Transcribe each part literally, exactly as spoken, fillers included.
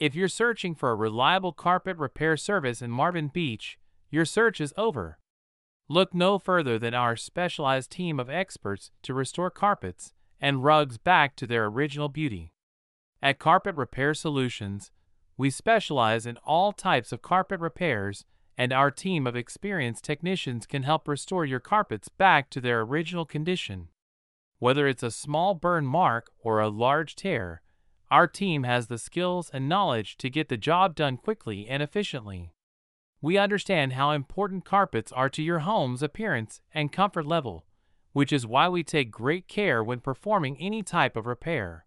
If you're searching for a reliable carpet repair service in Marvin Beach, your search is over. Look no further than our specialized team of experts to restore carpets and rugs back to their original beauty. At Carpet Repair Solutions, we specialize in all types of carpet repairs, and our team of experienced technicians can help restore your carpets back to their original condition. Whether it's a small burn mark or a large tear, our team has the skills and knowledge to get the job done quickly and efficiently. We understand how important carpets are to your home's appearance and comfort level, which is why we take great care when performing any type of repair.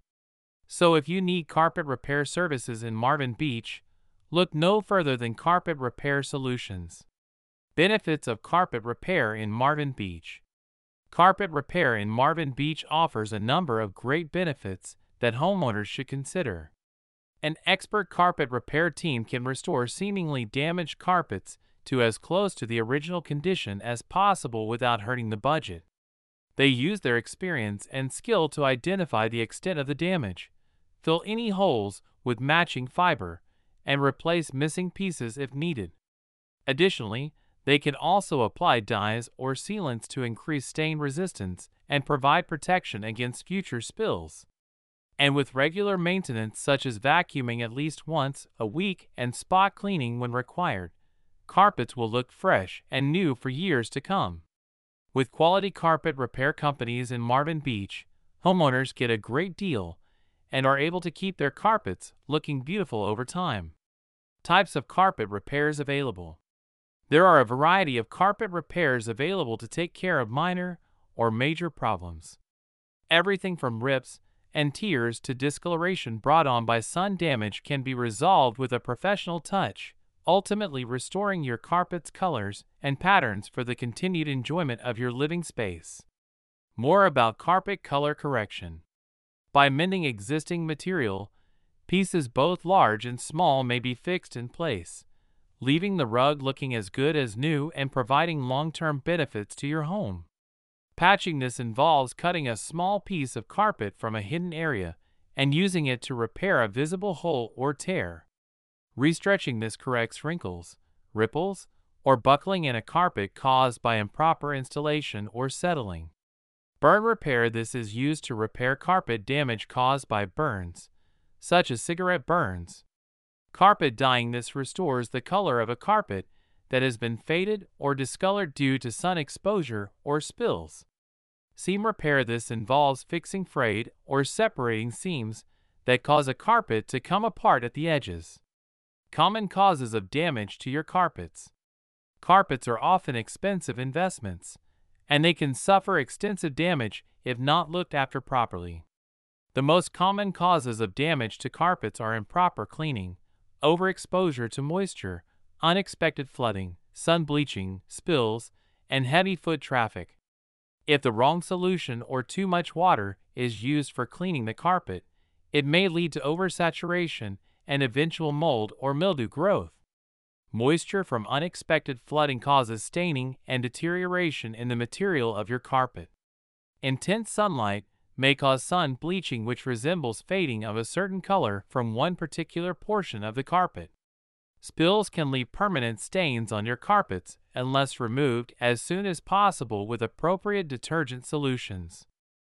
So if you need carpet repair services in Marvin Beach, look no further than Carpet Repair Solutions. Benefits of carpet repair in Marvin Beach. Carpet repair in Marvin Beach offers a number of great benefits that homeowners should consider. An expert carpet repair team can restore seemingly damaged carpets to as close to the original condition as possible without hurting the budget. They use their experience and skill to identify the extent of the damage, fill any holes with matching fiber, and replace missing pieces if needed. Additionally, they can also apply dyes or sealants to increase stain resistance and provide protection against future spills. And with regular maintenance such as vacuuming at least once a week and spot cleaning when required, carpets will look fresh and new for years to come. With quality carpet repair companies in Marvin Beach, homeowners get a great deal and are able to keep their carpets looking beautiful over time. Types of carpet repairs available. There are a variety of carpet repairs available to take care of minor or major problems. Everything from rips and tears to discoloration brought on by sun damage can be resolved with a professional touch, ultimately restoring your carpet's colors and patterns for the continued enjoyment of your living space. More about carpet color correction. By mending existing material, pieces both large and small may be fixed in place, leaving the rug looking as good as new and providing long-term benefits to your home. Patching this involves cutting a small piece of carpet from a hidden area and using it to repair a visible hole or tear. Restretching this corrects wrinkles, ripples, or buckling in a carpet caused by improper installation or settling. Burn repair. This is used to repair carpet damage caused by burns, such as cigarette burns. Carpet dyeing. This restores the color of a carpet that has been faded or discolored due to sun exposure or spills. Seam repair. This involves fixing frayed or separating seams that cause a carpet to come apart at the edges. Common causes of damage to your carpets. Carpets are often expensive investments, and they can suffer extensive damage if not looked after properly. The most common causes of damage to carpets are improper cleaning, overexposure to moisture, unexpected flooding, sun bleaching, spills, and heavy foot traffic. If the wrong solution or too much water is used for cleaning the carpet, it may lead to oversaturation and eventual mold or mildew growth. Moisture from unexpected flooding causes staining and deterioration in the material of your carpet. Intense sunlight may cause sun bleaching, which resembles fading of a certain color from one particular portion of the carpet. Spills can leave permanent stains on your carpets unless removed as soon as possible with appropriate detergent solutions.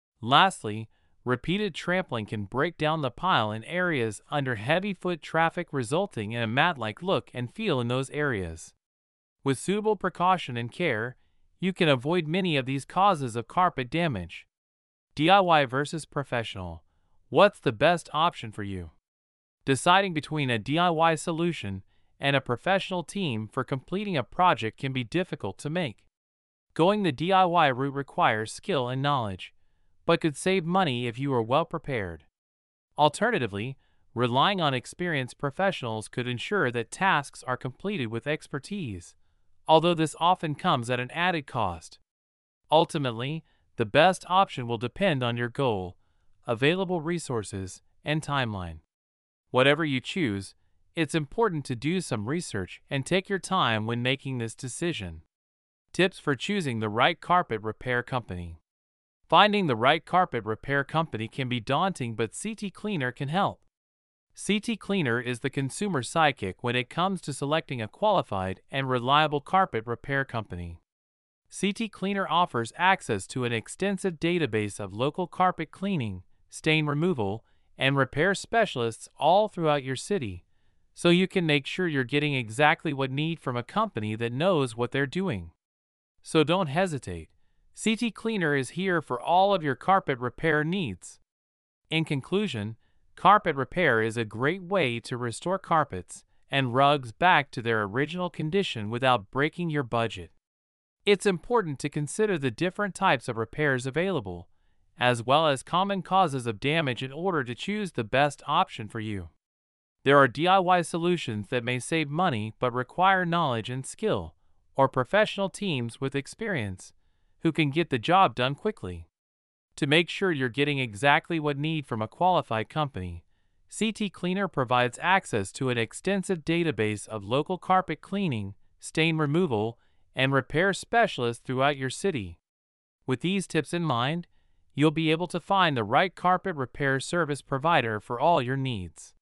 Lastly, repeated trampling can break down the pile in areas under heavy foot traffic, resulting in a mat-like look and feel in those areas. With suitable precaution and care, you can avoid many of these causes of carpet damage. D I Y versus professional. What's the best option for you? Deciding between a D I Y solution and a professional team for completing a project can be difficult to make. Going the D I Y route requires skill and knowledge, but could save money if you are well prepared. Alternatively, relying on experienced professionals could ensure that tasks are completed with expertise, although this often comes at an added cost. Ultimately, the best option will depend on your goal, available resources, and timeline. Whatever you choose, it's important to do some research and take your time when making this decision. Tips for choosing the right carpet repair company. Finding the right carpet repair company can be daunting, but C T Cleaner can help. C T Cleaner is the consumer sidekick when it comes to selecting a qualified and reliable carpet repair company. C T Cleaner offers access to an extensive database of local carpet cleaning, stain removal, and repair specialists all throughout your city, so you can make sure you're getting exactly what you need from a company that knows what they're doing. So don't hesitate. C T Cleaner is here for all of your carpet repair needs. In conclusion, carpet repair is a great way to restore carpets and rugs back to their original condition without breaking your budget. It's important to consider the different types of repairs available, as well as common causes of damage in order to choose the best option for you. There are D I Y solutions that may save money but require knowledge and skill, or professional teams with experience who can get the job done quickly. To make sure you're getting exactly what you need from a qualified company, C T Cleaner provides access to an extensive database of local carpet cleaning, stain removal, and repair specialists throughout your city. With these tips in mind, you'll be able to find the right carpet repair service provider for all your needs.